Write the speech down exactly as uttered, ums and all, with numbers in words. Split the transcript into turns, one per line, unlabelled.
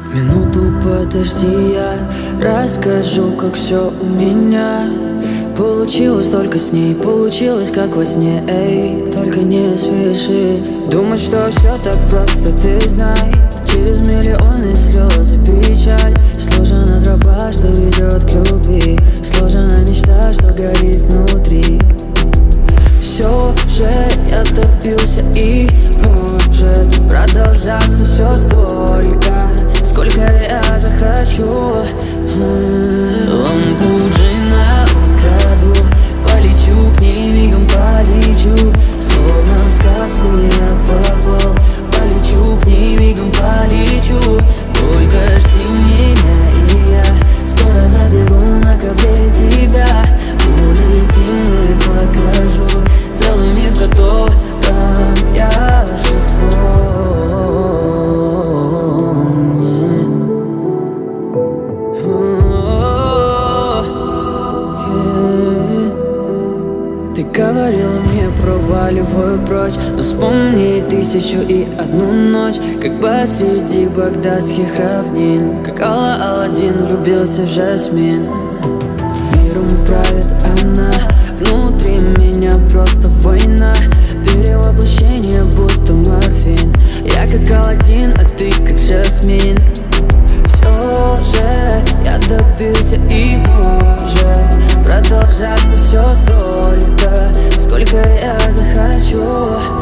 Минуту подожди, я расскажу, как все у меня получилось только с ней, получилось как во сне. Эй, только не спеши думать, что все так просто, ты знай. Через миллионы слез и печаль сложена тропа, что ведет к любви, сложена мечта, что горит внутри. Все же я добился и может продолжаться все столько, сколько я захочу. Лампу джина украду, полечу к ней, мигом полечу. Словно в сказку я попал, полечу к ней, мигом полечу. Только жди меня, и я скоро заберу на ковре тебя. Улетим и покажу целый мир, в котором я живу. Ты говорила мне, проваливаю прочь, но вспомни тысячу и одну ночь, как посреди багдадских равнин, как Алла-Аладдин влюбился в Жасмин. Миром правит она, внутри меня просто война, перевоплощение будто морфин. Я как Аладдин, а ты как Жасмин. Все же я добился и может продолжаться все столько, сколько я захочу.